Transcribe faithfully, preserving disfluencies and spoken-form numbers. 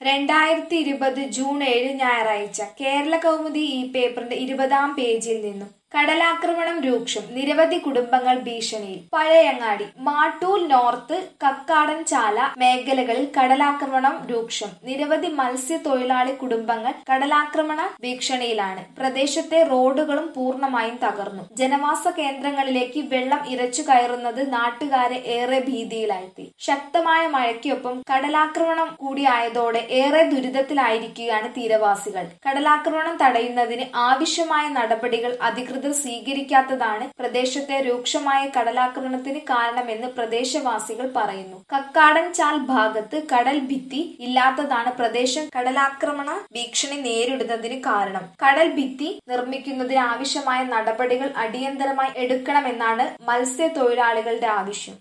രണ്ടായിരത്തി ഇരുപത് ജൂൺ ഏഴ് ഞായറാഴ്ച കേരള കൗമുദി ഈ പേപ്പറിന്റെ ഇരുപതാം പേജിൽ നിന്നും കടലാക്രമണം രൂക്ഷം, നിരവധി കുടുംബങ്ങൾ ഭീഷണിയിൽ. പഴയങ്ങാടി, മാട്ടൂൽ നോർത്ത്, കക്കാടൻ ചാല മേഖലകളിൽ കടലാക്രമണം രൂക്ഷം. നിരവധി മത്സ്യത്തൊഴിലാളി കുടുംബങ്ങൾ കടലാക്രമണ ഭീഷണിയിലാണ്. പ്രദേശത്തെ റോഡുകളും പൂർണ്ണമായും തകർന്നു. ജനവാസ കേന്ദ്രങ്ങളിലേക്ക് വെള്ളം ഇരച്ചു കയറുന്നത് നാട്ടുകാരെ ഏറെ ഭീതിയിലാഴ്ത്തി. ശക്തമായ മഴയ്ക്കൊപ്പം കടലാക്രമണം കൂടിയായതോടെ ഏറെ ദുരിതത്തിലായിരിക്കുകയാണ് തീരവാസികൾ. കടലാക്രമണം തടയുന്നതിന് ആവശ്യമായ നടപടികൾ അധികൃതർ സ്വീകരിക്കാത്തതാണ് പ്രദേശത്തെ രൂക്ഷമായ കടലാക്രമണത്തിന് കാരണമെന്ന് പ്രദേശവാസികൾ പറയുന്നു. കക്കാടൻ ചാൽ ഭാഗത്ത് കടൽ ഭിത്തി ഇല്ലാത്തതാണ് പ്രദേശം കടലാക്രമണ ഭീഷണി നേരിടുന്നതിന് കാരണം. കടൽ ഭിത്തി നിർമ്മിക്കുന്നതിന് ആവശ്യമായ നടപടികൾ അടിയന്തരമായി എടുക്കണമെന്നാണ് മത്സ്യത്തൊഴിലാളികളുടെ ആവശ്യം.